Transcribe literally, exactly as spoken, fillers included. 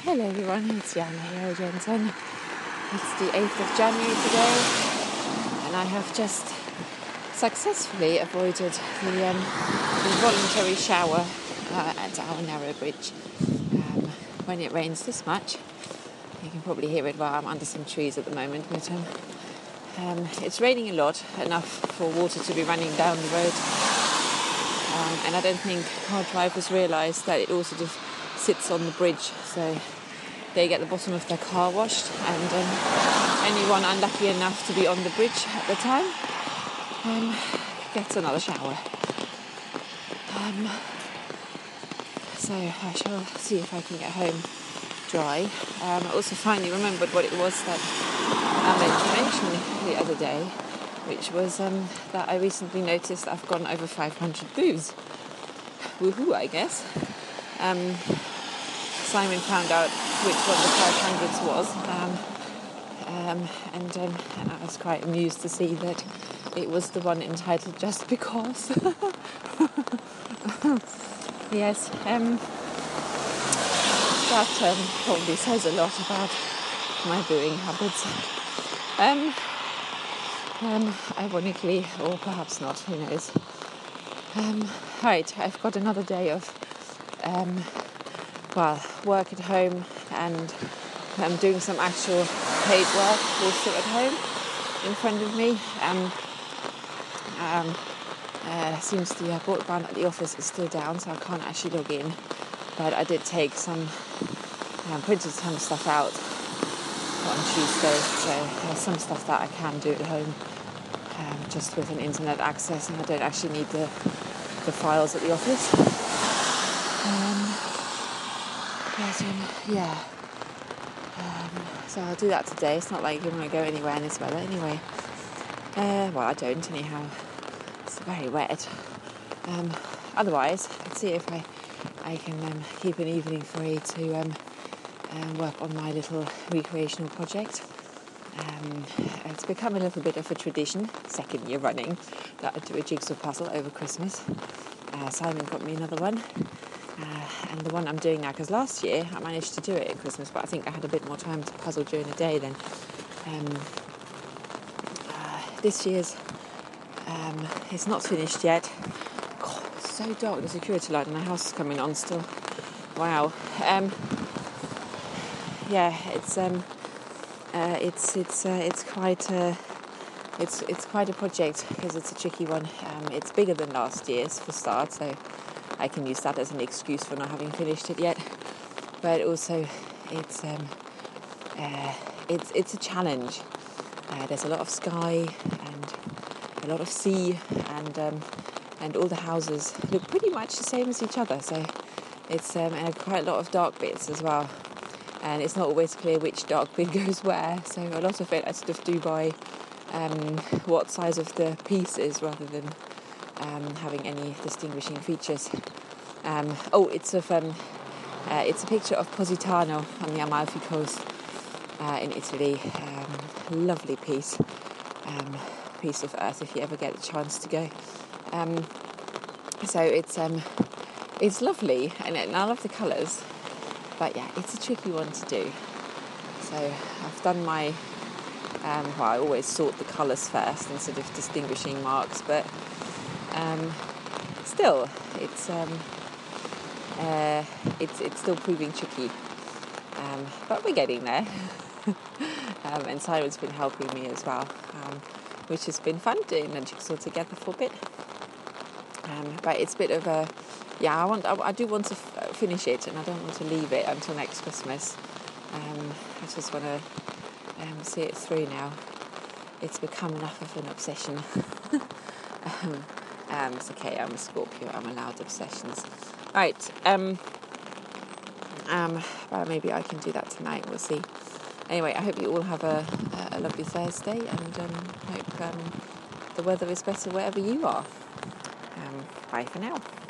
Hello everyone, it's Jana here again. It's the eighth of January today, and I have just successfully avoided the um, involuntary shower uh, at our narrow bridge. Um, when it rains this much, you can probably hear it while I'm under some trees at the moment, but um, um, it's raining a lot, enough for water to be running down the road. Um, and I don't think car drivers realise that it also just sits on the bridge, so they get the bottom of their car washed, and um, anyone unlucky enough to be on the bridge at the time um, gets another shower. Um, so I shall see if I can get home dry. Um, I also finally remembered what it was that I meant to mention the other day, which was um, that I recently noticed I've gone over five hundred boos. Woohoo, I guess. Um, Simon found out which one the five hundreds was, um, um, and, um, and I was quite amused to see that it was the one entitled Just Because. Yes, um, that um, probably says a lot about my booing habits. Um, um, ironically, or perhaps not, who knows. Um, right, I've got another day of um, well, work at home, and I'm doing some actual paid work also at home in front of me. Um, um, uh, seems the uh, broadband at the office is still down, so I can't actually log in. But I did take some, um, printed some stuff out on Tuesday, so there's some stuff that I can do at home, um, just with an internet access, and I don't actually need the the files at the office. Um, But, um, yeah, um, so I'll do that today. It's not like you want to go anywhere in this weather anyway. Uh, well, I don't anyhow. It's very wet. Um, otherwise, let's see if I, I can um, keep an evening free to um, um, work on my little recreational project. Um, it's become a little bit of a tradition, second year running, that I do a jigsaw puzzle over Christmas. Uh, Simon got me another one. Uh, and the one I'm doing now, because last year I managed to do it at Christmas, but I think I had a bit more time to puzzle during the day then. Um, uh, this year's, um, it's not finished yet. God, it's so dark, the security light in my house is coming on still. Wow. Um, yeah, it's um, uh, it's it's uh, it's quite uh, it's it's quite a project, because it's a tricky one. Um, it's bigger than last year's for start, so I can use that as an excuse for not having finished it yet. But also, it's um, uh, it's it's a challenge. Uh, there's a lot of sky and a lot of sea, and um, and all the houses look pretty much the same as each other. So it's um, and quite a lot of dark bits as well. And it's not always clear which dark bit goes where. So a lot of it I sort of do by um, what size of the piece is, rather than Um, having any distinguishing features. Um, oh, it's of um, uh, it's a picture of Positano on the Amalfi Coast uh, in Italy. Um, lovely piece, um, piece of earth if you ever get a chance to go. Um, so it's um, it's lovely, and, and I love the colours. But yeah, it's a tricky one to do. So I've done my um, well, I always sort the colours first instead of distinguishing marks, but Um, still, it's um, uh, it's it's still proving tricky, um, but we're getting there. um, and Simon's been helping me as well, um, which has been fun doing the jigsaw together for a bit. Um, but it's a bit of a yeah. I want I, I do want to f- finish it, and I don't want to leave it until next Christmas. Um, I just want to um, see it through now. It's become enough of an obsession. um, Um, it's okay, I'm a Scorpio, I'm allowed obsessions. Right, um, um, well, maybe I can do that tonight, we'll see. Anyway, I hope you all have a, a lovely Thursday, and um, hope um, the weather is better wherever you are. Um, bye for now.